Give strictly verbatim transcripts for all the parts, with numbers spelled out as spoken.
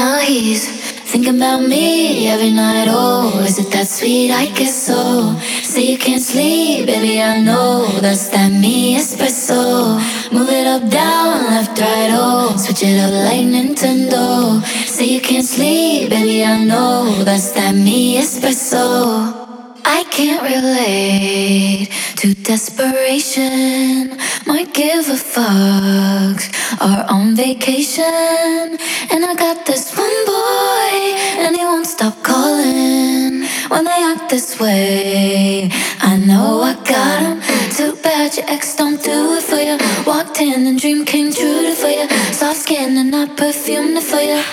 Now he's thinking about me every night. Oh, is it that sweet? I guess so. Say you can't sleep, baby, I know that's that me espresso. Move it up, down, left, right, oh, switch it up like Nintendo. Say you can't sleep, baby, I know that's that me espresso. I can't relate to desperation. Might give a fuck. Are on vacation. And I got this one boy, and he won't stop calling. When they act this way, I know I got him. Too bad your ex don't do it for you. Walked in and dream came true for you. Soft skin and I perfumed it for you.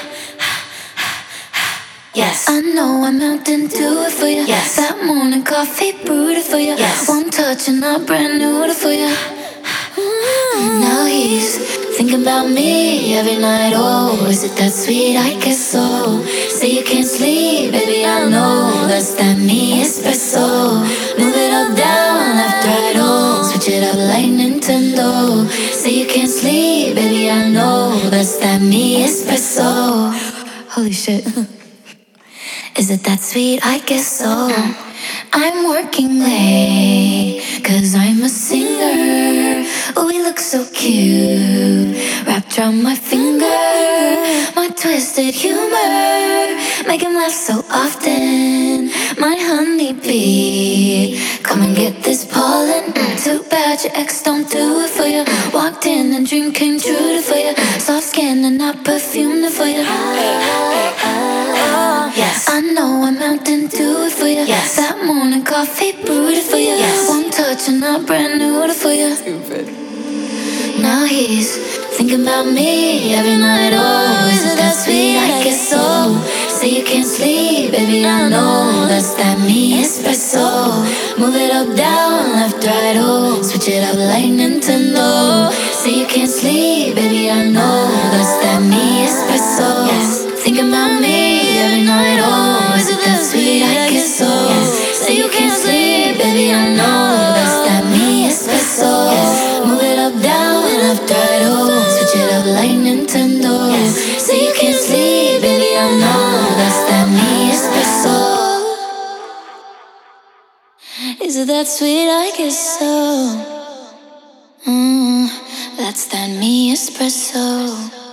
Yes, I know I'm out and do it for you. Yes, that morning coffee brewed it for you. Yes, one touch and I brand new it for you. Mm. Now he's thinking about me every night. Oh, is it that sweet? I guess so. Say you can't sleep, baby, I know that's that me espresso. Move it up, down, left, right, oh, switch it up like Nintendo. Say you can't sleep, baby, I know that's that me espresso. Holy shit. Is it that sweet? I guess so. I'm working late, cause I'm a singer. Oh, we look so cute, wrapped around my finger. My twisted humor, make him laugh so often. My honeybee, come and get this pollen. Too bad your ex don't do it for you. Walked in and dream came true for you. Soft skin and I perfumed it for you. Yes, I know I'm out and do it for you. Yes, that morning coffee brewed it for you. Yes, one touch and I brand new it for you. Stupid. Now he's thinking about me every night. Oh, is it that sweet? I guess so. Say you can't sleep, baby, I know that's that me espresso. Move it up, down, left, right, oh, switch it up like Nintendo. Say you can't sleep, baby, I know that's that me espresso. Yes, thinking about me every night. Oh, is it that sweet? I guess so. Yes, say you can't sleep, baby, I know that's that me espresso. Yes, move it up, down, left, right, oh, switch it up like Nintendo. Yes, say you can't sleep, baby, I know that's that me espresso. Is it that sweet? I guess so. Mm, that's that me espresso.